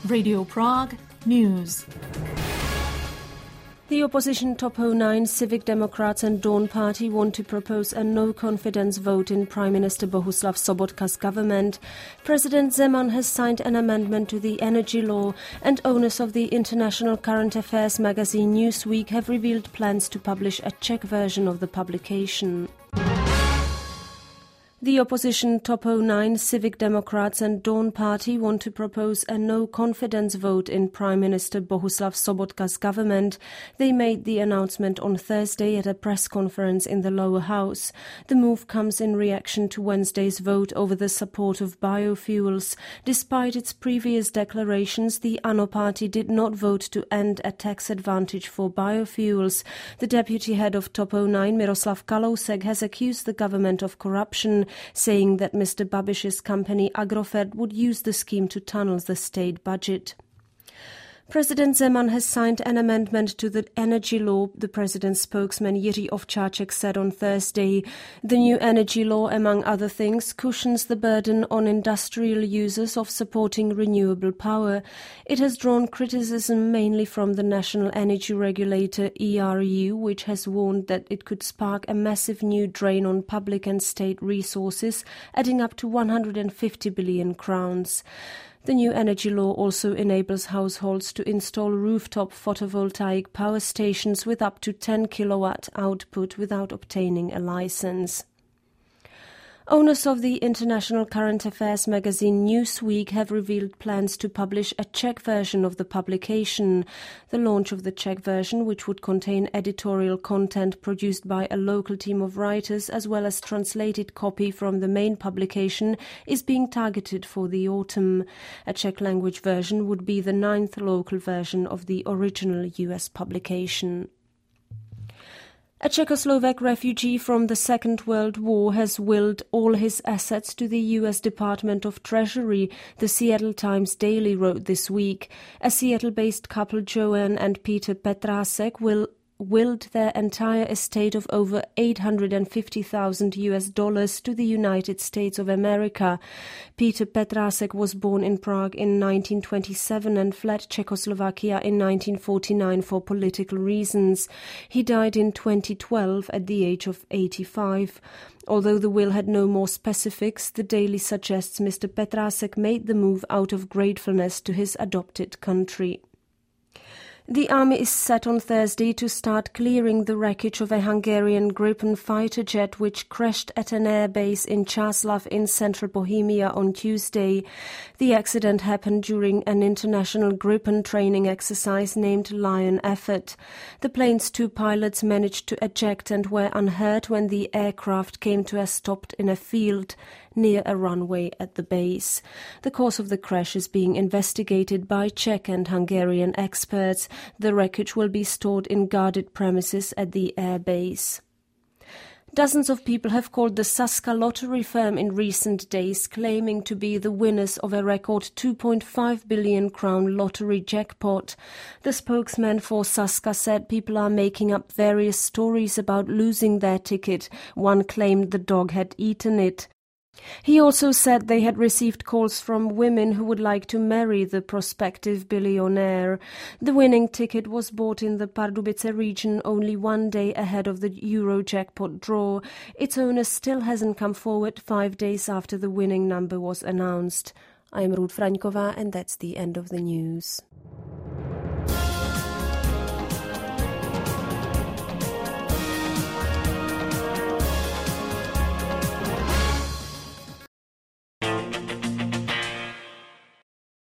Radio Prague News. The opposition Topo 9 Civic Democrats and Dawn Party want to propose a no-confidence vote in Prime Minister Bohuslav Sobotka's government. President Zeman has signed an amendment to the energy law, and owners of the international current affairs magazine Newsweek have revealed plans to publish a Czech version of the publication. The opposition Topo 9 Civic Democrats and Dawn Party want to propose a no-confidence vote in Prime Minister Bohuslav Sobotka's government. They made the announcement on Thursday at a press conference in the lower house. The move comes in reaction to Wednesday's vote over the support of biofuels. Despite its previous declarations, the ANO party did not vote to end a tax advantage for biofuels. The deputy head of Topo 9, Miroslav Kalousek, has accused the government of corruption, saying that Mr. Babish's company Agrofert would use the scheme to tunnel the state budget. President Zeman has signed an amendment to the energy law, the president's spokesman Jiří Ovčáček said on Thursday. The new energy law, among other things, cushions the burden on industrial users of supporting renewable power. It has drawn criticism mainly from the National Energy Regulator ERU, which has warned that it could spark a massive new drain on public and state resources, adding up to 150 billion crowns. The new energy law also enables households to install rooftop photovoltaic power stations with up to 10 kilowatt output without obtaining a license. Owners of the international current affairs magazine Newsweek have revealed plans to publish a Czech version of the publication. The launch of the Czech version, which would contain editorial content produced by a local team of writers as well as translated copy from the main publication, is being targeted for the autumn. A Czech language version would be the 9th local version of the original US publication. A Czechoslovak refugee from the Second World War has willed all his assets to the U.S. Department of Treasury, the Seattle Times Daily wrote this week. A Seattle-based couple, Joanne and Peter Petrasek, willed their entire estate of over $850,000 to the United States of America. Peter Petrasek was born in Prague in 1927 and fled Czechoslovakia in 1949 for political reasons. He died in 2012 at the age of 85. Although the will had no more specifics, the Daily suggests Mr. Petrasek made the move out of gratefulness to his adopted country. The army is set on Thursday to start clearing the wreckage of a Hungarian Gripen fighter jet which crashed at an airbase in Čáslav in central Bohemia on Tuesday. The accident happened during an international Gripen training exercise named Lion Effort. The plane's two pilots managed to eject and were unhurt when the aircraft came to a stop in a field near a runway at the base. The cause of the crash is being investigated by Czech and Hungarian experts. The wreckage will be stored in guarded premises at the air base. Dozens of people have called the Sazka lottery firm in recent days, claiming to be the winners of a record 2.5 billion crown lottery jackpot. The spokesman for Sazka said people are making up various stories about losing their ticket. One claimed the dog had eaten it. He also said they had received calls from women who would like to marry the prospective billionaire. The winning ticket was bought in the Pardubice region only one day ahead of the Euro jackpot draw. Its owner still hasn't come forward 5 days after the winning number was announced. I'm Ruth Fraňková, and that's the end of the news.